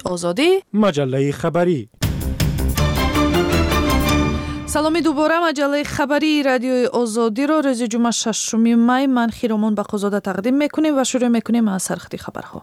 озодӣ маҷаллаи хабарӣ. саломи дубора, маҷаллаи хабарии радиои озодиро рӯзи ҷумъа 6 май ман Хиромон Бақозода тақдим мекунем ва шурӯъ мекунем аз сархати хабарҳо.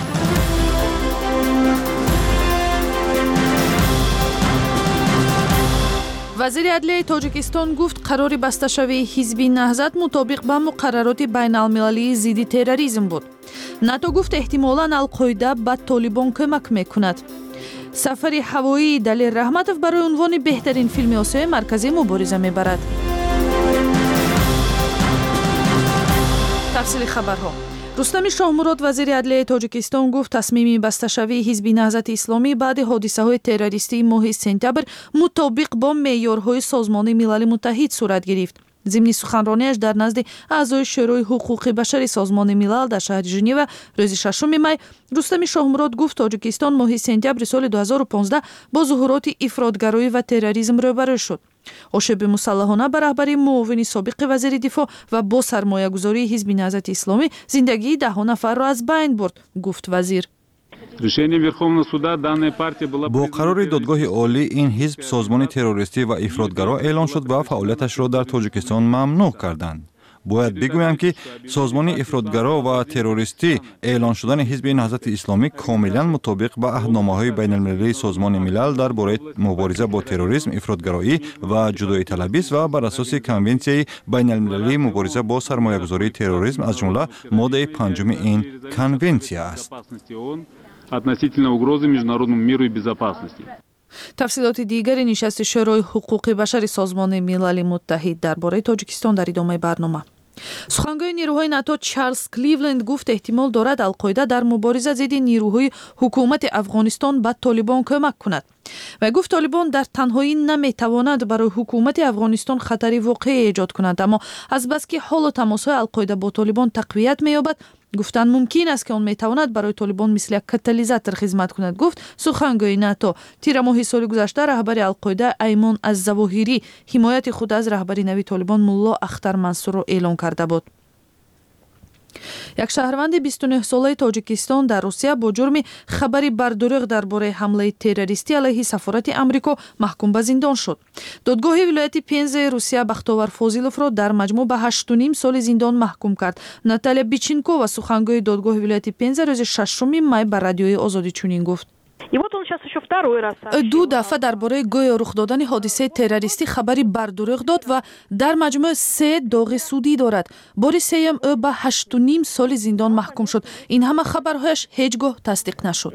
вазири адлияи Тоҷикистон гуфт қарори басташавии ҳизби Наҳзат мутобиқ ба муқаррароти байналмилалии зидди терроризм буд. НАТО гуфт эҳтимолан Ал-Қоида ба Толибон кӯмак мекунад. сафари ҳавоии Далер Раҳматов барои унвони беҳтарин филми Осиёи Марказӣ мубориза мебарад. тафсили хабарҳо. рустами Шоҳмурод, вазири адлияи Тоҷикистон гуфт тасмими басташавии ҳизби Наҳзати Исломӣ баъди ҳодисаҳои террористии моҳи сентябр мутобиқ бо меъёрҳои Созмони Милали Муттаҳид сурат гирифт. зимни суханронияш дар назди аъзои шӯрои ҳуқуқи башари Созмони Милал дар шаҳри Женева рӯзи 6 май Рустами Шоҳмурод гуфт Тоҷикистон моҳи сентябри соли 2015 бо зуҳуроти ифротгароӣ ва терроризм рӯбарӯ шуд. ошеби мусаллаҳона ба раҳбари муовини собиқи вазири дифоъ ва бо сармоягузории ҳизби Наҳзати Исломӣ зиндагии даҳҳо нафарро аз байн бурд, гуфт вазир. бо қарори додгоҳи олӣ ин ҳизб созмони террористӣ ва ифротгаро эълон шуд ва фаъолияташро дар Тоҷикистон мамнӯъ карданд. бояд бигӯям ки созмони ифротгаро ва террористӣ эълон шудани ҳизби Наҳзати Исломӣ комилан мутобиқ ба аҳдномаҳои байналмилалии Созмони Милал дар бораи мубориза бо терроризм, ифротгароӣ ва ҷудоиталабист ва бар асоси Конвенсияи байналмилалии мубориза бо сармоягузории терроризм аз ҷумла моддаи 5 ин конвенсия аст. относительно угрозы международному миру и безопасности. тафсилоти дигари нишасти шӯрои ҳуқуқи башари Созмони Милали Муттаҳид дар бораи Тоҷикистон дар идомаи барнома. сухангӯи нирӯҳои НАТО Чарлз Кливленд гуфт эҳтимол дорад Ал-Қоида дар мубориза зидди нирӯҳои ҳукумати Афғонистон ба Толибон кӯмак кунад. вай гуфт Толибон дар танҳоӣ наметавонад барои ҳукумати Афғонистон хатари воқеъ эҷод кунад, аммо азбаски ҳолу тамосҳои Ал-Қоида бо Толибон тақвият меёбад, гуфтан мумкин аст ки он метавонад барои Толибон мисли як катализатор хизмат кунад, гуфт сухангӯи НАТО. тира моҳи соли гузашта раҳбари Ал-Қоида Аймон аз-Завоҳирӣ ҳимояти худ аз раҳбари нави Толибон Мулло Ахтар Мансурро эълон карда буд. як шаҳрванди 29-солаи Тоҷикистон дар Русия бо ҷурми хабари бардуруғ дар бораи ҳамлаи террористӣ алайҳи сафорати Амрико маҳкум ба зиндон шуд. додгоҳи вилояти Пензаи Русия Бахтовар Фозиловро дар маҷмӯъ ба 8.5 соли зиндон маҳкум кард. Наталия Биченкова, сухангӯи додгоҳи вилояти Пенза рӯзи 6 май ба радиои Озодӣ чунин гуфт. ду дафъа дар бораи гӯё рух додани ҳодисаи террористӣ хабари бардуруғ дод ва дар маҷмӯъ 3 доғи судӣ дорад. бори сеюм ӯ ба 8.5 соли зиндон маҳкум шуд. ин ҳама хабарҳояш ҳеҷ гоҳ тасдиқ нашуд.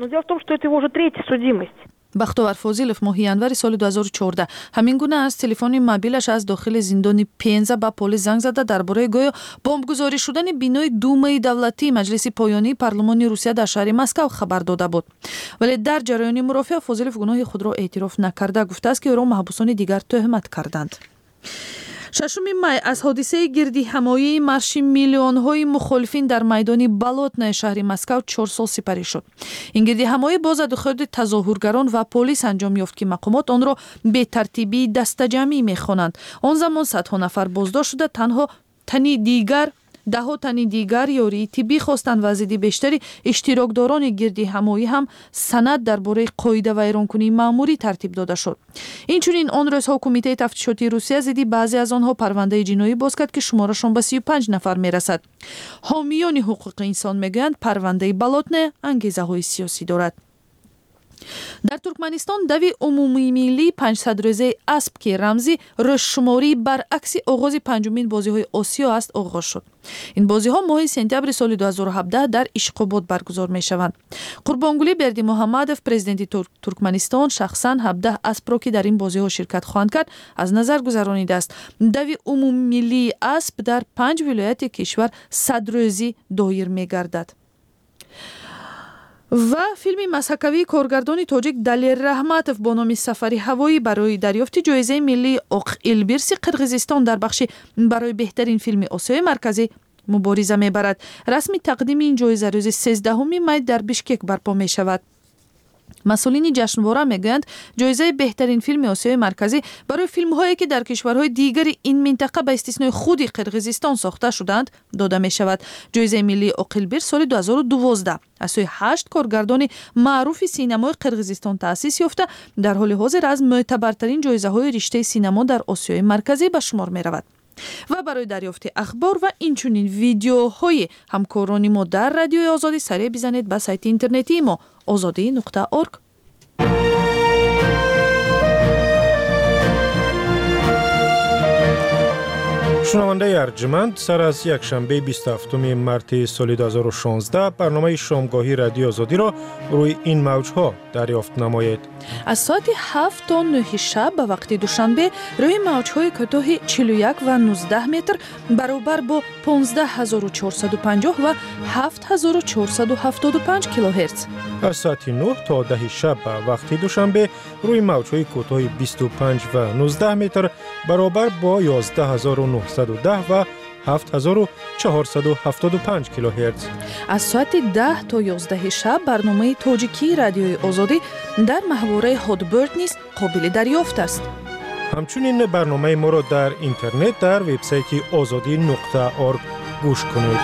бахтовар Фозилов моҳи январи соли 2014 ҳамин гуна аз телефони мобилаш аз дохили зиндони Пенза ба полис занг зада дар бораи гӯё бомбгузорӣ шудани бинои Думаи давлатии маҷлиси поёнии парлумони Русия дар шаҳри Москав хабар дода буд. вале дар ҷараёни мурофиа Фозилов гуноҳи худро эътироф накарда гуфтааст ки ӯро маҳбусони дигар тӯҳмат карданд. 6 май аз ҳодисаи гирдиҳамоии марши миллионҳои мухолифин дар майдони Болотное шаҳри Москав 4 сол сипарӣ шуд. ин гирдиҳамоӣ бо задухӯрди тазоҳургарон ва полис анҷом ёфт ки мақомот онро бетартибии дастаҷамъӣ мехонанд. он замон садҳо нафар боздошт шуда даҳо тани дигар ёрии тиббӣ хостанд ва зидди бештари иштирокдорони гирдиҳамоӣ ҳам санад дар бораи қоида вайронкунии маъмурӣ тартиб дода шуд. инчунин он рӯзҳо Кумитаи тафтишоти Русия зидди баъзе аз онҳо парвандаи ҷиноӣ боз кард ки шуморашон ба 35 нафар мерасад. ҳомиёни ҳуқуқи инсон мегӯянд парвандаи Болотное ангезаҳои сиёсӣ дорад. дар Туркманистон дави умумимиллии 500-рӯзаи асп ки рамзи рӯзшумории баръакси оғози 5-мин бозиҳои Осиё аст оғоз шуд. ин бозиҳо моҳи сентябри соли 2017 дар Ишқобод баргузор мешаванд. Қурбонгулӣ Бердимуҳаммадов, президенти Туркманистон, шахсан 17 аспро ки дар ин бозиҳо ширкат хоҳанд кард, аз назар гузаронидааст. дави умумимиллии асп дар 5 вилояти кишвар 100-рӯзӣ доир мегардад. ва филми масҳакавии коргардони тоҷик Далер Раҳматов бо номи «Сафари ҳавоӣ» барои дарёфти ҷоизаи миллии Оқ Илбирси Қирғизистон дар бахши барои беҳтарин филми Осиёи Марказӣ мубориза мебарад. расми тақдими ин ҷоиза рӯзи 13 май дар Бишкек барпо мешавад. مسئولین جشنواره میگویند جایزه بهترین فیلم آسیای مرکزی برای فیلم‌هایی که در کشورهای دیگر این منطقه به استثنای خود قرقیزستان ساخته شدند داده می شود. جایزه ملی عقیلبیر سال 2012 از سوی 8 کارگردان معروف سینمای قرقیزستان تأسیس یافته در حال حاضر از معتبرترین جایزه‌های رشته سینما در آسیای مرکزی به شمار می رود. و برای دریافت اخبار و اینچنین ویدیوهای همکاران ما در رادیوی آزادی سریع بزنید به سایت اینترنتی ما azadi.org. شنونده ارجمند، سر از یک شنبه 27 مارت سال 2016 برنامه شامگاهی رادیو آزادی را روی این موجها دریافت نمایید. از ساعت 7 تا 9 شب به وقت دوشنبه روی موجهای کوتاه 41 و 19 متر برابر با 15450 و 7475 کیلوهرتز. از ساعت 9 تا 10 شب به وقت دوشنبه روی موجهای کوتاه 25 و 19 متر برابر با 11910 و 7475 کیلوهرتز. از ساعت 10 تا 11 شب برنامه تاجیکی رادیوی آزادی در محوره هادبرد نیز قابل دریافت است. همچنین برنامه ما را در اینترنت در وبسایت azadi.org گوش کنید.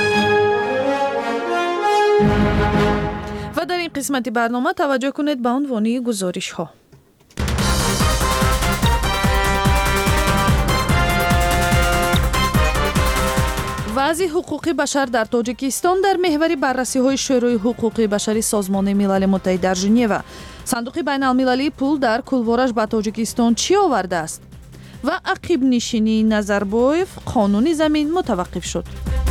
و در این قسمت برنامه توجه کنید به عنوان گزارش ها. وضع حقوق بشر در تاجیکستان در محور بررسی‌های شورای حقوق بشری سازمان ملل متحد در ژنو. صندوق بین‌المللی پول در کلوارش به تاجیکستان چی آورده است؟ و عقب نشینی نظربایف قانون زمین متوقف شد.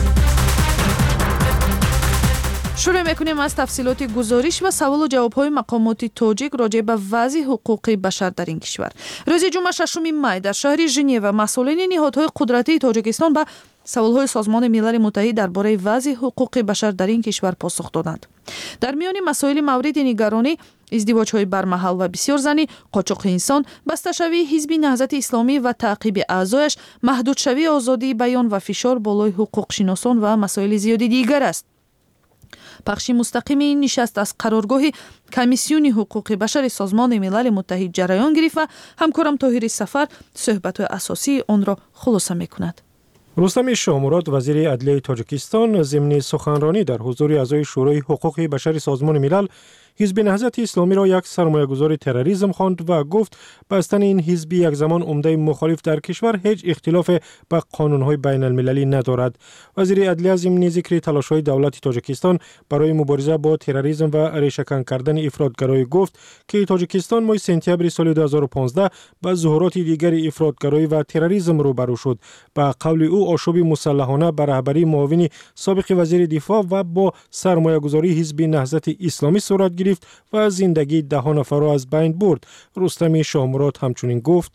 شروع میکنیم از تفصیلات گزارش و سوال و جواب‌های مقامات تاجیک راجع به وضع حقوق بشر در این کشور. روز جمعه 6 می در شهر ژنو مسئولین نهادهای قدرتی تاجیکستان به سوال‌های سازمان ملل متحد درباره وضع حقوق بشر در این کشور پاسخ دادند. در میان مسائل مورد نگرانی ازدواج‌های برمحل و بسیار زنی، قاچاق انسان، بسته‌شوی حزب نهضت اسلامی و تعقیب اعضایش، محدودشوی آزادی بیان و فشار بالای حقوق شناسان و مسائل زیادی دیگر است. پخش مستقیم این نشست از قرارگاه کمیسیون حقوق بشر سازمان ملل متحد جریان گرفت و همکارم طاهر سفر صحبت اساسی آن را خلاصه می‌کند. رستم شاموراد وزیر عدلیه تاجیکستان ضمن سخنرانی در حضور اعضای شورای حقوق بشر سازمان ملل حزب نهضت اسلامی را یک سرمایه‌گذار تروریسم خواند و گفت بستن این حزب یک زمان عمده مخالف در کشور هیچ اختلاف با قانون‌های بین المللی ندارد. وزیر عدلیه ضمن ذکر تلاش‌های دولت تاجیکستان برای مبارزه با تروریسم و ریشه‌کن کردن افراطگرایی گفت که تاجیکستان ماه سپتامبر سال 2015 با ظهورات دیگر افراطگرایی و تروریسم روبرو شد. با قول او آشوب مسلحانه بر رهبری معاون سابق وزیر دفاع و با سرمایه‌گذاری حزب نهضت اسلامی صورت گرفت و زندگی 10 نفر را از بین برد. رستم شاموراد همچنین گفت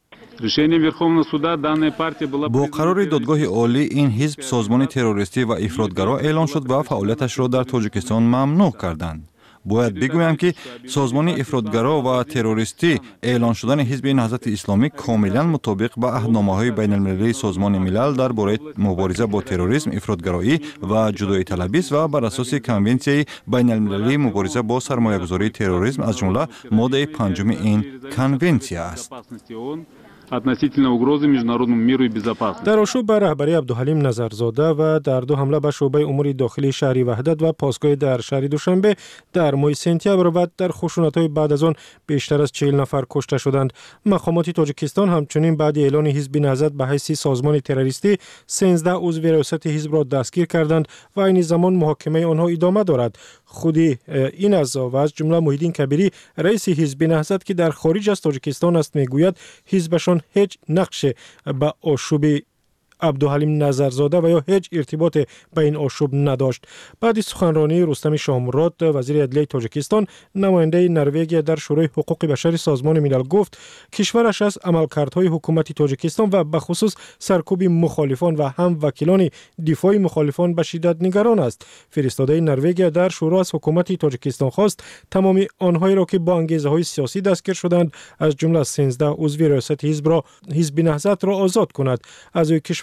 با قرار دادگاه عالی این حزب سازمان تروریستی و افراطگرا اعلان شد و فعالیتش را در تاجیکستان ممنوع کردند. باید بگویم که سازمان افراطگرا و تروریستی اعلان شدن حزب نهضت اسلامی کاملا مطابق با عهدنامه‌های بین‌المللی سازمان ملل درباره مبارزه با تروریسم، افراطگرایی و جدایی طلبی است و بر اساس کنونسیون بین‌المللی مبارزه با سرمایه‌گذاری تروریسم از جمله ماده 5 این کنونسیون است. относительно угрозы международному миру и безопасности. در آشوب به رهبری عبدالحلیم نظرزاده و در دو حمله به شعبه امور داخلی شهری وحدت و پاسگاه در شهر دوشنبه در ماه سپتامبر و در خشونت‌های بعد از آن بیشتر از 40 نفر کشته شدند. مقامات تاجیکستان همچنین بعد اعلان حزب نهضت به حیث سازمان تروریستی 13 عضو ریاست حزب را دستگیر کردند و این زمان محاکمه آنها ادامه دارد. خودی این اعضا و از جمله محیدین کبیری رئیس حزب نهضت که در خارج از تاجیکستان است میگوید حزبشان هیچ نقش به آشوب عبدالحلیم نظرزاده و یا هیچ ارتباط به این آشوب نداشت. بعد از سخنرانی رستم شاموراد وزیر عدلیه تاجیکستان نماینده نروژ در شورای حقوق بشر سازمان ملل گفت کشورش از عملکردهای حکومت تاجیکستان و به خصوص سرکوب مخالفان و هم وکیلان دفاع مخالفان به شدت نگران است. فرستاده نروژ در شورا از حکومت تاجیکستان خواست تمام آنهایی را که با انگیزه‌های سیاسی دستگیر شدند از جمله 13 عضو ریاست حزب نهضت را آزاد کند. از کشور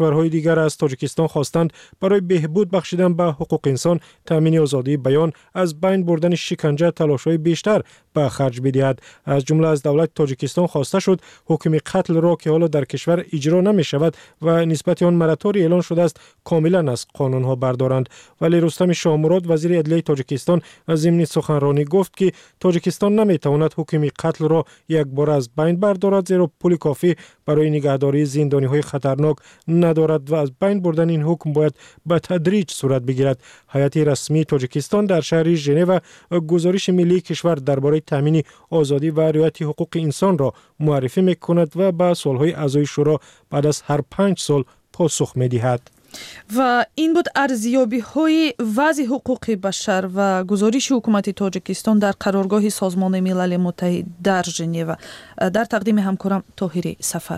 کشورهای دیگر از تاجیکستان خواستند برای بهبود بخشیدن به حقوق انسان، تامین آزادی بیان، از بین بردن شکنجه تلاش‌های بیشتر به خرج بدهد. از جمله از دولت تاجیکستان خواسته شد حکم قتل را که حالا در کشور اجرا نمی شود و نسبت آن مراتوری اعلان شده است کاملا از قانون ها بردارند. ولی رستم شامراد وزیر عدلیه تاجیکستان از ضمن سخنرانی گفت که تاجیکستان نمی تواند حکم قتل را یک بار از بین بردارد، زیرا پول کافی برای نگهداری زندانی های خطرناک ندارد و از بین بردن این حکم باید به تدریج صورت بگیرد. هیئت رسمی تاجیکستان در شهر ژنو گزارش ملی کشور درباره تامین آزادی و رعایت حقوق انسان را معرفی می‌کند و به سوال‌های اعضای شورا بعد از هر 5 سال پاسخ می‌دهد. و این بود ارزیابی‌های وضع حقوق بشر و گزارش حکومت تاجیکستان در قرارگاه سازمان ملل متحد در ژنو. در تقدیم همکارم طاهر سفر.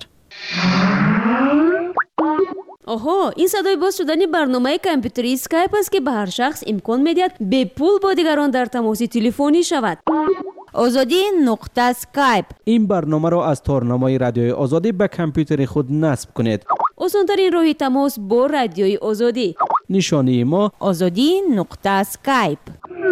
آها، این صدای باز شدن برنامه کامپیوتری اسکایپ است که به هر شخص امکان می‌دهد به پول با دیگران در تماس تلفنی شود. azadi.skype. این برنامه را از تارنمای رادیوی آزادی به کامپیوتر خود نصب کنید. آسان‌ترین راه تماس با رادیوی آزادی. نشانی ما azadi.skype.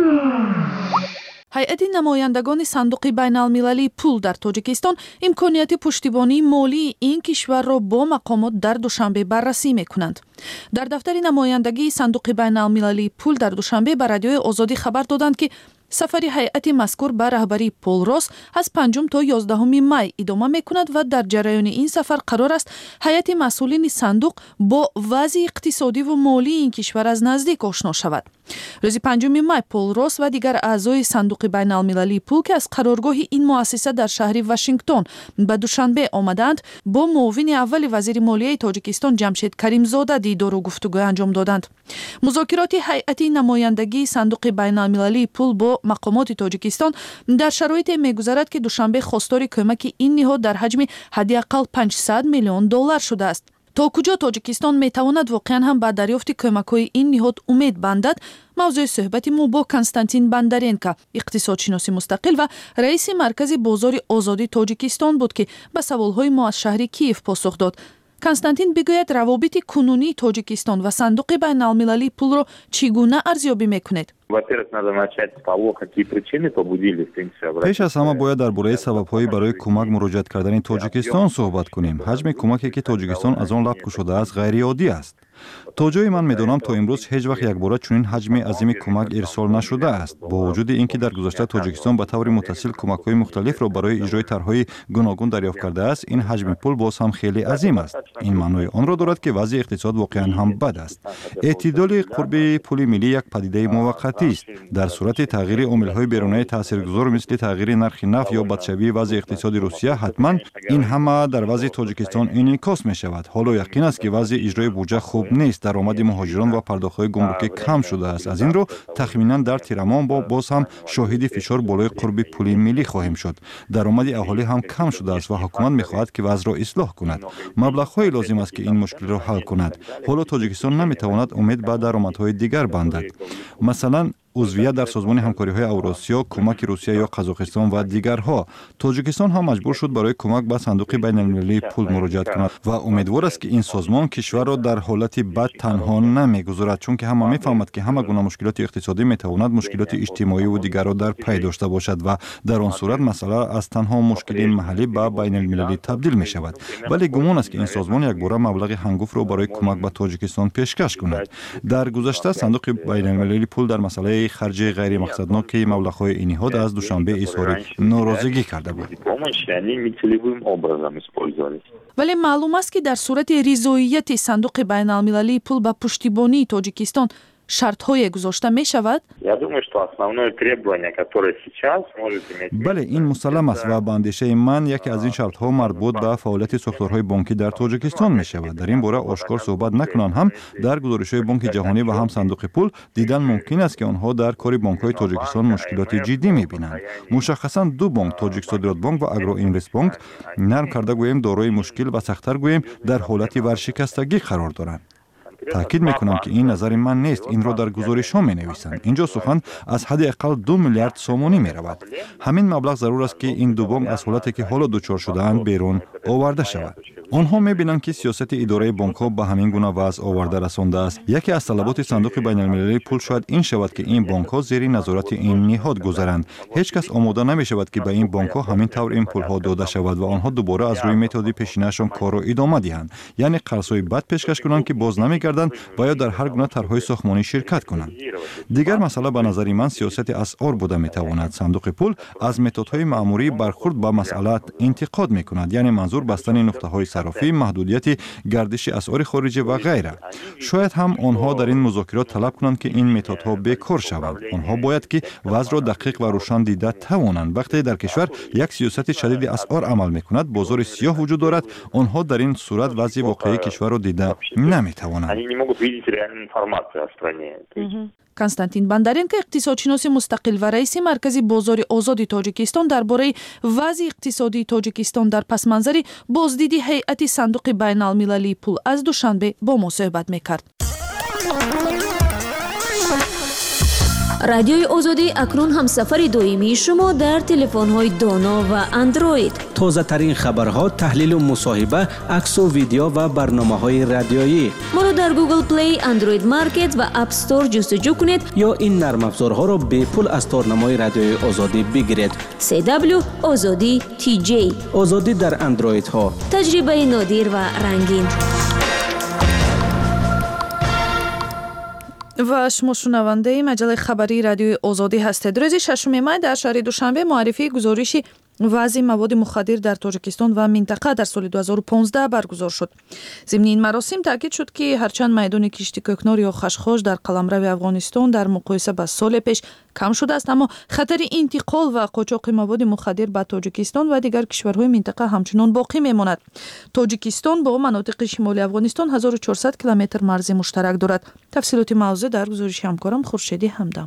هیئت نمایندگان صندوق بین المللی پول در تاجیکستان امکانیت پشتیبانی مالی این کشور را با مقامات در دوشنبه بررسی می‌کنند. در دفتر نمایندگی صندوق بین المللی پول در دوشنبه به رادیوی آزادی خبر دادند که سفر هیئت مذکور به رهبری پول روس از 5 تا 11 می ادامه می‌کند و در جریان این سفر قرار است هیئت مسئولین صندوق با وضع اقتصادی و مالی این کشور از نزدیک آشنا شود. روز 5 می پول روس و دیگر اعضای صندوق بین المللی پول که از قرارگاه این مؤسسه در شهر واشنگتن به دوشنبه آمدند با معاون اول وزیر مالیه تاجیکستان جمشید کریمزاده دیدار و گفتگو انجام دادند. مذاکرات هیئت نمایندگی صندوق بین المللی پول با مقامات تاجیکستان در شرایط می‌گذرد که دوشنبه خواستار کمک این نهاد در حجم حداقل 500 میلیون دلار شده است. تا کجا تاجیکستان می‌تواند واقعاً هم به دریافت کمک‌های این نهاد امید بندد؟ موضوع صحبت ما با کنستانتین بندرینکا، اقتصادشناس مستقل و رئیس مرکز بازار آزادی تاجیکستان بود که به سوال‌های ما از شهر کیف پاسخ داد. کنستانتین بگوید روابط کنونی تاجیکستان و صندوق بین المللی پول را چگونه ارزیابی می‌کنید؟ پیش از همه باید درباره سبب‌های برای کمک مراجعه کردن تاجیکستان صحبت کنیم. حجم کمکی که تاجیکستان از آن لب گشوده است غیر عادی است. تا جایی من می‌دانم تا امروز هیچ وقت یک بار چنین حجم عظیم کمک ارسال نشده است. با وجود اینکه در گذشته تاجیکستان به طور متصل کمک‌های مختلف را برای اجرای طرح‌های گوناگون دریافت کرده است، این حجم پول باز هم خیلی عظیم است. این معنای آن را دارد که وضع اقتصاد واقعاً هم بد است. اعتدال قرب پول ملی یک پدیده موقتی است. در صورت تغییر عامل‌های بیرونی تاثیرگذار مثل تغییر نرخ نفت یا بدشوی وضع اقتصادی روسیه، حتماً این همه در وضع تاجیکستان انعکاس می‌شود. حالا یقین است که وضع اجرای بودجه خوب نیست. درآمد مهاجران و پرداخت‌های گمرکی کم شده است. از این رو تخمیناً در تیرمان باز هم شاهد فشار بالای قرب پول ملی خواهیم شد. درآمد اهالی هم کم شده است و حکومت می‌خواهد که وضع را اصلاح کند. مبلغ‌های لازم است که این مشکل را حل کند. حالا تاجیکستان نمی‌تواند امید به درآمدهای دیگر بندد. مثلا عضویت در سازمان همکاری‌های اوراسیا، کمک روسیه یا قزاقستان و دیگرها. تاجیکستان هم مجبور شد برای کمک به صندوق بین‌المللی پول مراجعه کند و امیدوار است که این سازمان کشور را در حالت بد تنها نمی‌گذارد، چون که همه می‌فهمند که همه گونه مشکلات اقتصادی می‌تواند مشکلات اجتماعی و دیگر را در پی داشته باشد و در آن صورت مسئله از تنها مشکل محلی به بین‌المللی تبدیل می‌شود. ولی گمان است که این سازمان یک بار مبلغ هنگفت را برای کمک به تاجیکستان پیشکش کند. در گذشته صندوق بین‌المللی پول در مسئله خرج غیر مقصدناک مبلغ‌های این نهاد از دوشنبه اظهار ناراضگی کرده بود. ولی معلوم است که در صورت رضایت صندوق بین المللی پول به پشتیبانی تاجیکستان شرط‌های گذاشته می شود؟ بله، این مسلم است و به اندیشه من یکی از این شرط‌ها مربوط به فعالیت ساختارهای بانکی در تاجیکستان می شود. در این باره آشکار صحبت نکنند هم در گزارش‌های بانک جهانی و هم صندوق پول دیدن ممکن است که آنها در کار بانک‌های تاجیکستان مشکلات جدی می‌بینند. مشخصاً دو بانک، تاجیک صادرات بانک و اگرو اینوست بانک، نرم کرده گوییم دارای مشکل و سخت‌تر گوییم در حالت ورشکستگی قرار دارند. تأکید میکنم که این نظر من نیست، این را در گزارش ها می نویسند. اینجا سخن از حداقل 2 میلیارد سومانی می رود. همین مبلغ ضرور است که این دو بانک از حالتی که حالا دچار شده‌اند بیرون آورده شود. آنها می‌بینند که سیاست اداره بانک‌ها به همین گونه وضع آورده رسانده است. یکی از طلبات صندوق بین‌المللی پول شاید این شود که این بانک‌ها زیر نظارت این نهاد گذرند. هیچ کس آماده نمی‌شود که به این بانک‌ها همین طور این پول‌ها داده شود و آنها دوباره از روی متد پیشینه‌شان کار را ادامه دهند. یعنی قرض‌های بد پیشکش کنند که باز نمی‌گردند و یا در هر گونه طرح‌های ساختمانی شرکت کنند. دیگر مسئله به نظر من سیاست اسعار بوده می‌تواند. صندوق پول از متدهای مأموری برخورد به مسئله انتقاد می‌کند. یعنی منظور بستن نقطه‌های صرافی، محدودیت گردش اسعار خارجی و غیره. شاید هم آنها در این مذاکرات طلب کنند که این متدها بیکار شوند. آنها باید که وضع را دقیق و روشن دیده توانند. وقتی در کشور یک سیاست شدید اسعار عمل می‌کند، بازار سیاه وجود دارد. آنها در این صورت وضع واقعی کشور را دیده نمی‌توانند. константин бандаренко иқтисодшиноси мустақил ва раиси маркази бозори озоди тоҷикистон дар бораи вазъи иқтисодии тоҷикистон дар пасманзари боздиди ҳайати сандуқи байналмилалии пул аз душанбе бо мо суҳбат мекард. радиои озодӣ акнун ҳамсафари доимии шумо дар телефонҳои доно ва андроид. тозатарин хабарҳо, таҳлилу мусоҳиба, аксу видео ва барномаҳои радиоӣ. моро дар Google Play, Android Market ва App Store ҷустуҷӯ кунед ё ин нармафзорҳоро бепул аз торнамои радиои озодӣ бигиред. CW Озодӣ TJ. озодӣ дар андроидҳо. таҷрибаи нодир ва рангин. ва шумо шунавандаи маҷалаи хабарии радиои озодӣ ҳастед. рӯзи 6 май дар шаҳри душанбе муаррифии гузориши вазъи маводи мухаддир дар тоҷикистон ва минтақа дар соли 2015 баргузор шуд. зимни ин маросим таъкид шуд ки ҳарчанд майдони кишти кӯкнор ё хашхош дар қаламрави афғонистон дар муқоиса ба соли пеш кам шудааст, аммо хатари интиқол ва қочоқи маводи мухаддир ба тоҷикистон ва дигар кишварҳои минтақа ҳамчунон боқӣ мемонад. тоҷикистон бо манотиқи шимолии афғонистон 1400 километр марзи муштарак дорад. тафсилоти мавзӯъ дар гузориши ҳамкорам Хуршеди ҳамдам.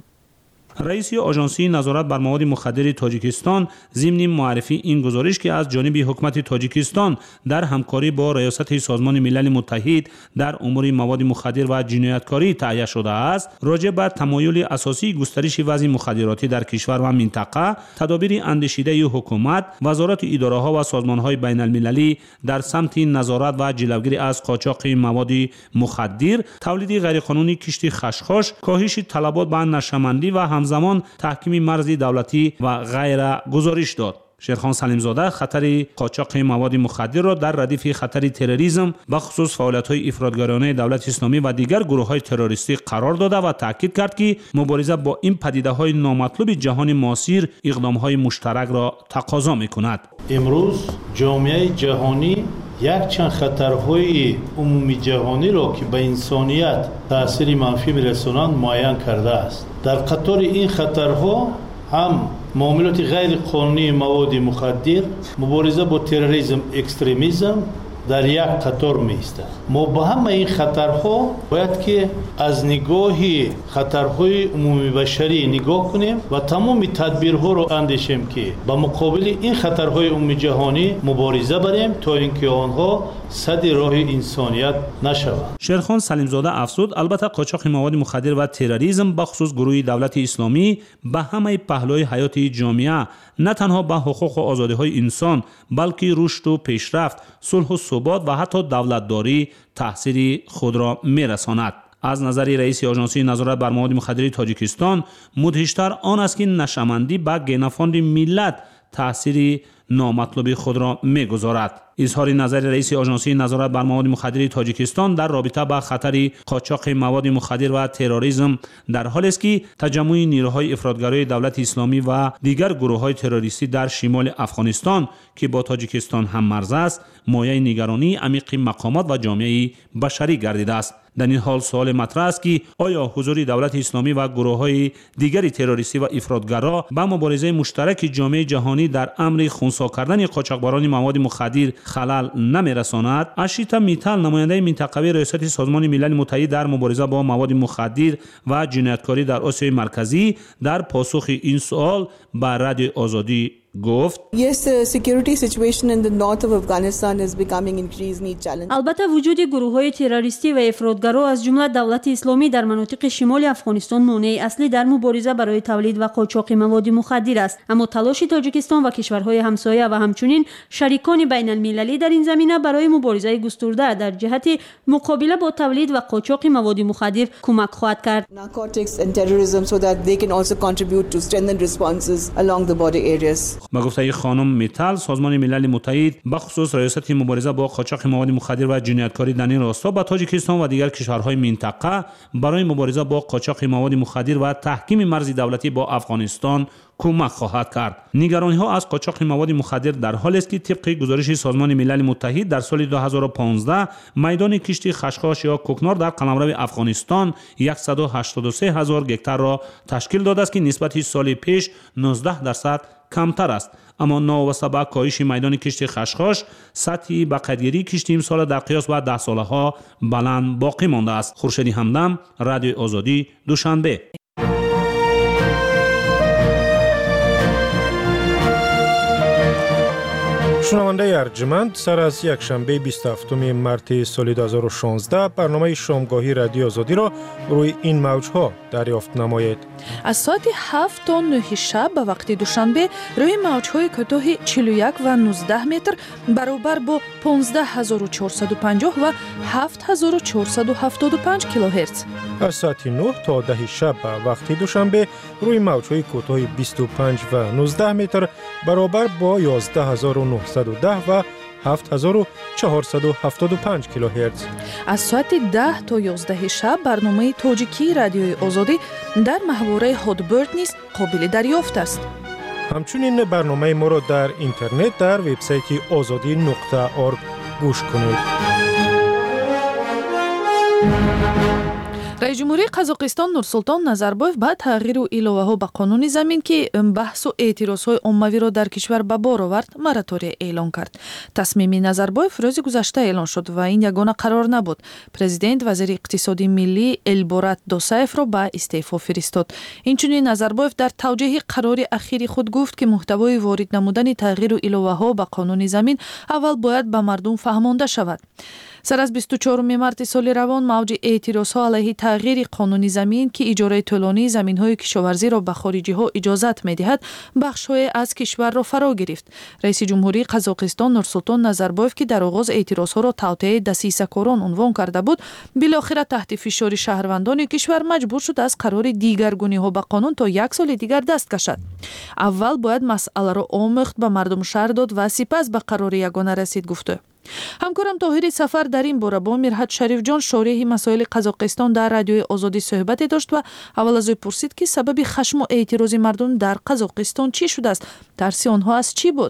رئیس آژانسی نظارت بر مواد مخدر تاجیکستان ضمن معرفی این گزارش که از جانب حکومت تاجیکستان در همکاری با ریاست سازمان ملل متحد در امور مواد مخدر و جنایتکاری تهیه شده است، راجع به تمایل اساسی گسترش وضع مخدراتی در کشور و منطقه، تدابیر اندیشیده حکومت، وزارت اداره‌ها و سازمان‌های بین‌المللی در سمت نظارت و جلوگیری از قاچاق مواد مخدر، تولید غیرقانونی کشت خشخاش، کاهش طلبات به نشه‌مندی و همزمان تحکیم مرز دولتی و غیره گزارش داد. شیرخان سلیمزاده خطر قاچاق مواد مخدر را در ردیف خطر تروریسم و خصوص فعالیت‌های افراطگرایانه دولت اسلامی و دیگر گروه‌های تروریستی قرار داده و تاکید کرد که مبارزه با این پدیده‌های نامطلوب جهان معاصر اقدام‌های مشترک را تقاضا می‌کند. امروز جامعه جهانی یک چند خطرهای عمومی جهانی را که به انسانیت تأثیر منفی می‌رسانند معین کرده است. در قطار این خطرها هم معاملات غیر قانونی مواد مخدر، مبارزه با تروریسم، اکستریمیسم در یک قطار می‌ایستد. ما با همه این خطرها باید که از نگاه خطرهای عمومی بشری نگاه کنیم و تمام تدبیرها را اندیشیم که با مقابل این خطرهای عمومی جهانی مبارزه بریم تا اینکه آنها سد راه انسانیت نشوند. شیرخان سلیمزاده افزود البته قاچاق مواد مخدر و تروریسم به خصوص گروه دولت اسلامی به همه پهلوهای حیات جامعه نه تنها به حقوق و آزادی‌های انسان بلکه رشد و پیشرفت، صلح و ثبات و حتی دولتداری تأثیر خود را می‌رساند. از نظر رئیس آژانسی نظارت بر مواد مخدر تاجیکستان مدهشتر آن است که نشه‌مندی به گینه‌فند ملت تأثیر نامطلوب خود را می‌گذارد. اظهار نظر رئیس آژانسی نظارت بر مواد مخدر تاجیکستان در رابطه با خطر قاچاق مواد مخدر و تروریسم در حالی است که تجمع نیروهای افراطگرای دولت اسلامی و دیگر گروه‌های تروریستی در شمال افغانستان که با تاجیکستان هم مرز است، مایه نگرانی عمیق مقامات و جامعه بشری گردیده است. در این حال سوال مطرح است که آیا حضور دولت اسلامی و گروه‌های دیگر تروریستی و افراطگرا با مبارزه مشترک جامعه جهانی در امر خنثی کردن قاچاقبران مواد مخدر خلل نمی‌رساند؟ اشیتا میتال نماینده منطقوی ریاست سازمان ملل متحد در مبارزه با مواد مخدر و جنایتکاری در آسیای مرکزی در پاسخ این سوال به رادیو آزادی گفت البته وجود گروه‌های تروریستی و افراطگرا از جمله دولت اسلامی در مناطق شمال افغانستان مانع اصلی در مبارزه برای تولید و قاچاق مواد مخدر است، اما تلاش تاجیکستان و کشورهای همسایه و همچنین شریکان بین المللی در این زمینه برای مبارزه گسترده در جهت مقابله با تولید و قاچاق مواد مخدر کمک خواهد کرد. با گفته خانم میتال، سازمان ملل متحد به خصوص ریاست مبارزه با قاچاق مواد مخدر و جنایتکاری در این راستا با تاجیکستان و دیگر کشورهای منطقه برای مبارزه با قاچاق مواد مخدر و تحکیم مرز دولتی با افغانستان کمک خواهد کرد. نگرانی ها از قاچاق مواد مخدر در حالی است که طبق گزارش سازمان ملل متحد در سال 2015 میدان کشتی خشخاش یا کوکنار در قلمرو افغانستان 183,000 هکتار را تشکیل داده است که نسبت سال پیش 19% کمتر است. اما ناوابسته به کاهش میدان کشتی خشخاش، سطح بقیه‌گیری کشتی امسال در قیاس با 10 ساله ها بلند باقی مانده است. خورشید همدم، رادیو آزادی، دوشنبه. شنونده ارجمند، سر از یک شنبه 27 مارس سال 2016 برنامه شامگاهی رادیو آزادی را روی این موج‌ها دریافت نمایید. از ساعت 7 تا 9 شب به وقت دوشنبه روی موج‌های کوتاه 41 و 19 متر برابر با 15450 و 7475 کیلوهرتز. از ساعت 9 تا 10 شب به وقت دوشنبه روی موج‌های کوتاه 25 و 19 متر برابر با 11910 و 7475 کیلوهرتز. از ساعت 10 تا 11 شب برنامه تاجیکی رادیوی آزادی در محوره هادبرد نیز قابل دریافت است. همچنین برنامه ما را در اینترنت در وبسایت azadi.org گوش کنید. رئیس جمهوری قزاقستان نورسултон Назарбоев ба тағйиру иловаҳо ба қонуни замин ки баҳсу эътирозҳои оммавиро дар кишвар ба бор овард, моратория эълон кард. Тасмими Назарбоев рӯзи гузашта эълон шуд ва ин ягона қарор набуд. Президент вазири иқтисоди миллӣ Элборат Досаевро ба истеъфо фиристод. Инчунин Назарбоев дар тавҷеҳи қарори ахири худ гуфт ки муҳтавои ворид намудани тағйиру иловаҳо ба қонуни замин аввал бояд ба мардум фаҳмонда шавад. сар аз 24 марти соли равон мавҷи эътирозҳо алайҳи тағйири қонуни замин ки иҷораи тӯлонии заминҳои кишоварзиро ба хориҷиҳо иҷозат медиҳад, бахшҳое аз кишварро фаро гирифт. раиси ҷумҳурии Қазоқистон Нурсултон Назарбоев ки дар оғоз эътирозҳоро тавтеаи дасисакорон унвон карда буд, билохира таҳти фишори шаҳрвандони кишвар маҷбур шуд аз қарори дигаргуниҳо ба қонун то 1 соли дигар даст кашад. аввал бояд масъаларо омӯхт, ба мардум шаҳр дод ва сипас ба қарори ягона расид, гуфту. ҳамкорам Тоҳири Сафар дар ин бора бо Мирҳат Шарифҷон, шориҳи масоили Қазоқистон дар радиои Озодӣ суҳбате дошт ва аввал аз ӯ пурсид ки сабаби хашму эътирози мардум дар Қазоқистон чӣ шудааст? тарси онҳо аз чӣ буд?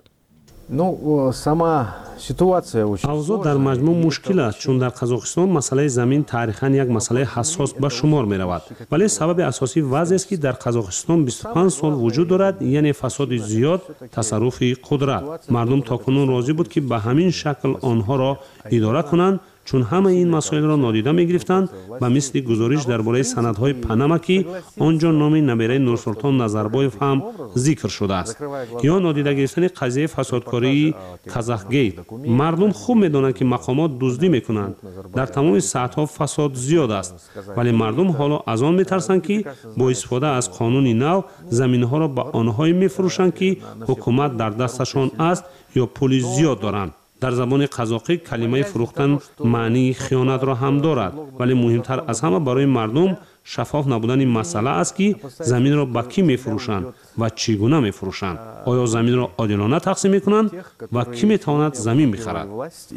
авзо дар маҷмӯъ мушкил аст, чун дар Қазоқистон масъалаи замин таърихан як масъалаи ҳассос ба шумор меравад. вале сабаби асосӣ вазъест ки дар Қазоқистон 25 сол вуҷуд дорад, яъне фасоди зиёд, тасарруфи қудрат. мардум токунун розӣ буд ки ба ҳамин шакл онҳоро идора кунанд, чун ҳамаи ин масоилро нодида мегирифтанд, ба мисли гузориш дар бораи санадҳои Панама ки он ҷо номи набераи Нурсултон Назарбоев ҳам зикр шудааст, ё нодида гирифтани қазияи фасодкории Казахгейт. мардум хуб медонанд ки мақомот дуздӣ мекунанд, дар тамоми сатҳҳо фасод зиёд аст, вале мардум ҳоло аз он метарсанд ки бо истифода аз қонуни нав заминҳоро ба онҳое мефурӯшанд ки ҳукумат дар дасташон аст ё пули зиёд доранд. дар забони қазоқӣ калимаи фурӯхтан маънии хиёнатро ҳам дорад, вале муҳимтар аз ҳама барои мардум шаффоф набудани масъала аст ки заминро ба кӣ мефурӯшанд ва чӣ гуна мефурӯшанд. оё заминро одилона тақсим мекунанд ва кӣ метавонад замин бихарад?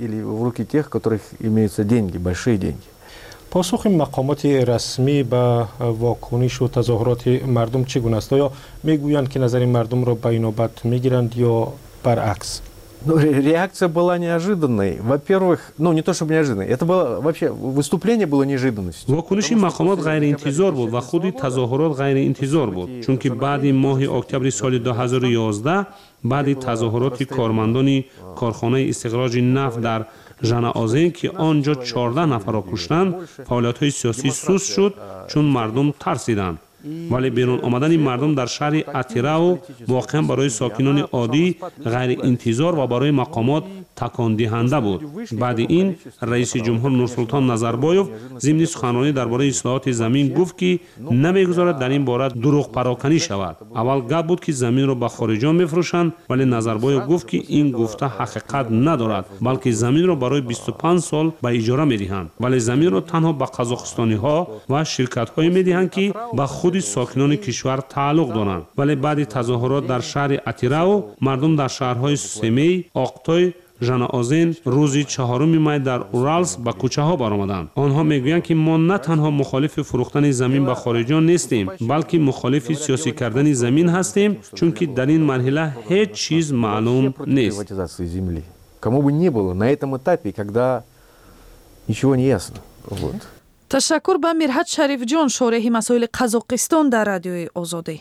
посухи мақомоти расмӣ ба вокунишу тазоҳуроти мардум чӣ гуна аст? оё мегӯянд ки назари мардумро ба инобат мегиранд ё баръакс? Реакция была неожиданной. Во-первых, не то чтобы неожиданной, это было вообще выступление было неожиданностью. Вокуниши мақомот ғайриинтизор буд ва худи тазоҳурот ғайриинтизор буд, чунки баъди моҳи октябри соли 2011 баъди тазоҳуроти кормандони корхонаи истихроҷи нафт дар Жанаозен ки он ҷо 14 нафарро куштанд, фаъолиятҳои сиёсӣ суст шуд, чун мардум тарсиданд. ولی بیرون آمدن مردم در شهر اتیراو واقعا برای ساکنان عادی غیر انتظار و برای مقامات تکان دهنده بود. بعد این رئیس جمهور نورسلطان نظربایف ضمن سخنرانی درباره اصلاحات زمین گفت که نمیگذارد در این باره دروغ پراکنی شود. اول گپ بود که زمین را به خارجیان میفروشند، ولی نظربایف گفت که این گفته حقیقت ندارد، بلکه زمین را برای 25 سال به اجاره میدهند، ولی زمین را تنها به قزاقستانی ها و شرکت های میدهند که به خود ساکنان کشور تعلق دارند. ولی بعد تظاهرات در شهر اتیراو مردم در شهرهای سمی، آقتای، ژناآذین روز 4 می در اورالسک به کوچه ها برآمدند. آنها میگویند که ما نه تنها مخالف فروختن زمین به خارجیان نیستیم، بلکه مخالف سیاسی کردن زمین هستیم، چون که در این مرحله هیچ چیز معلوم نیست. Кому бы ни было на этом этапе, когда ничего не ясно. Вот. تشکر به میرحت شریف جان، شارح مسائل قزاقستان در رادیوی آزادی.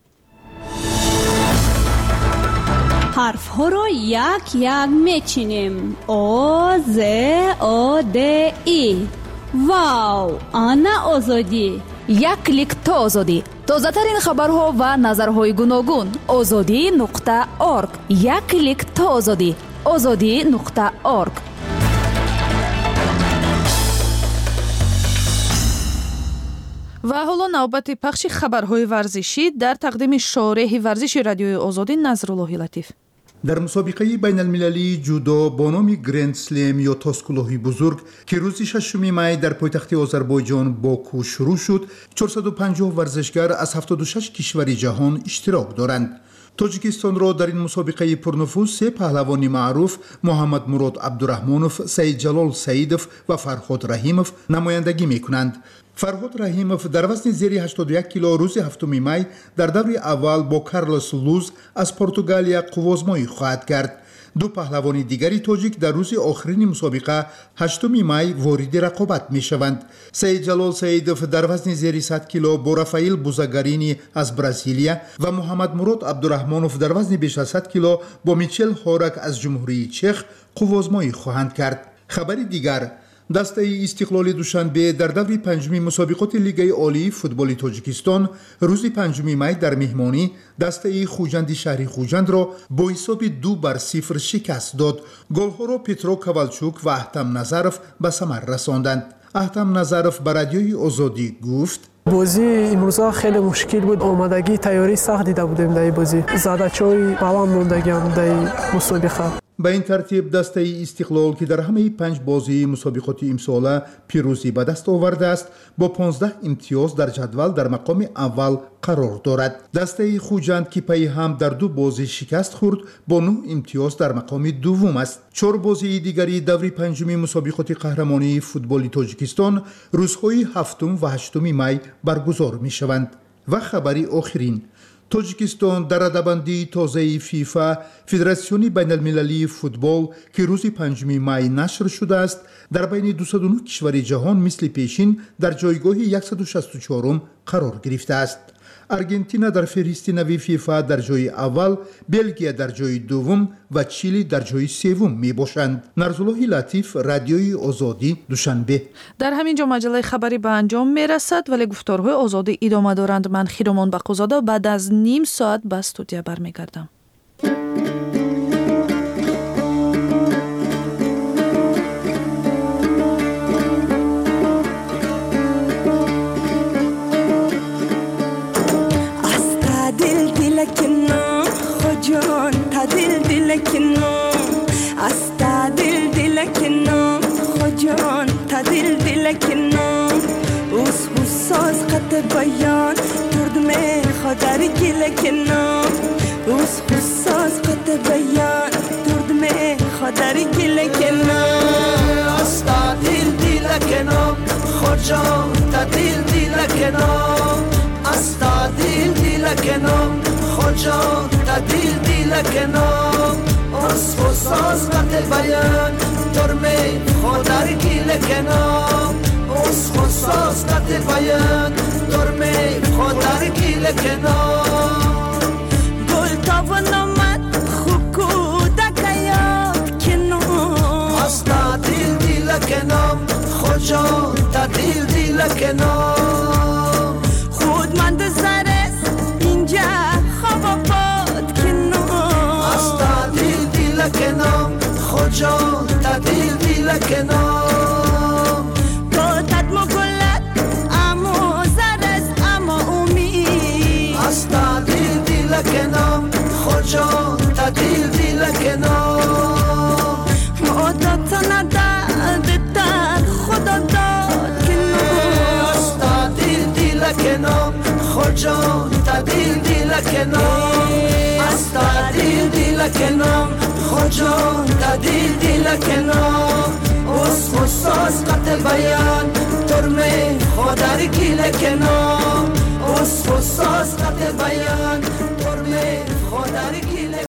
حرف ها را یک یک میچینیم. آ ز آ د ای. واو، آنا آزادی. یک کلیک تا آزادی. تازه ترین خبرها و نظرهای گوناگون. azadi.org. یک کلیک تا آزادی. azadi.org. و حالا نوبت پخش خبرهای ورزشی در تقدیم شارح ورزشی رادیوی آزادی نظرالله لطیف. در مسابقه بین المللی جودو با نام گرند سلم یا تاسکولوی بزرگ که روز 6 می در پایتخت آذربایجان باکو شروع شد، 450 ورزشگر از 76 کشور جهان اشتراک دارند. تاجیکستان را در این مسابقه پرنفوذ 3 پهلوان معروف محمد مراد عبدالرحمانوف، سید جلال سیدوف و فرهاد رحیموف نمایندگی می‌کنند. فرهاد رحیموف در وزن زیر 81 کیلو روز 7 می در دور اول با کارلوس لوز از پرتغالیا قوازمایی خواهد کرد. 2 پهلوان دیگری تاجیک در روز آخرین مسابقه 8 می وارد رقابت می شوند. سید جلال سیدوف در وزن زیر 100 کیلو با رافائیل بوزاگارینی از برزیلیا و محمد مراد عبدالرحمانوف در وزن بیش از 100 کیلو با میچل هورک از جمهوری چخ قوازمایی خواهند کرد. خبری دیگر، دسته استقلال دوشنبه در دور 5 مسابقات لیگ عالی فوتبال تاجیکستان روز 5 می در مهمانی دسته خوجند شهری خوجند را با حساب 2-0 شکست داد. گل‌ها را پترو کاولچوک و احتم نظرف به ثمر رساندند. احتم نظرف به رادیوی آزادی گفت: بازی امروزا خیلی مشکل بود. آمادگی تیاری سخت دیده بودیم در بازی. زدچای بلند موندگیم در مسابقه. به این ترتیب دسته استقلال که در همه 5 بازی مسابقات امساله پیروزی به دست آورده است با 15 امتیاز در جدول در مقام اول قرار دارد. دسته خوجند که پی هم در 2 بازی شکست خورد با 9 امتیاز در مقام دوم است. 4 بازی دیگری دور 5 مسابقات قهرمانی فوتبال تاجیکستان روزهای 7 و 8 می برگزار می شوند. و خبری آخرین، تاجیکستان در رده‌بندی تازه فیفا فدراسیون بین المللی فوتبال که روز 5 می نشر شده است در بین 209 کشور جهان مثل پیشین در جایگاه 164 قرار گرفته است. ارژانتین در فهرست نوی فیفا در جای اول، بلژیک در جای دوم و چیلی در جای سوم می باشند. نظرالله لطیف، رادیوی آزادی، دوشنبه. در همین جا مجله خبری به انجام می رسد، ولی گفتارهای آزادی ادامه دارند. من خیرمان بقوزاده بعد از نیم ساعت به استودیو برمیگردم. جان تدل دلکنم استا دل دلکنم خجان تدل دلکنم اوس حساس قط بیان ترد می خدر گلکنم اوس حساس قط بیان ترد می خدر گلکنم استا دل دلکنم خجان تدل دلکنم استا دل دلکنم خجان تدل دلکنم از حساس قطع بیان ترمه خودر گلکنم از حساس قطع بیان ترمه خودر گلکنم گل تاون آمد خوب کودک یاد کنم از تدل دلکنم خجان تدل دلکنم خود من کنام باتت مکلت اما زرست اما امید از تعدیل دیل کنام خجان تعدیل دیل کنام معدت نداد در خدا داد کنام از تعدیل دیل کنام خجان تعدیل دیل کنام از تعدیل دیل کنام خجان تعدیل دیل کنام اس خصاص قط بیان ترمه خودر گیل کنام اس خصاص قط بیان ترمه خودر گیل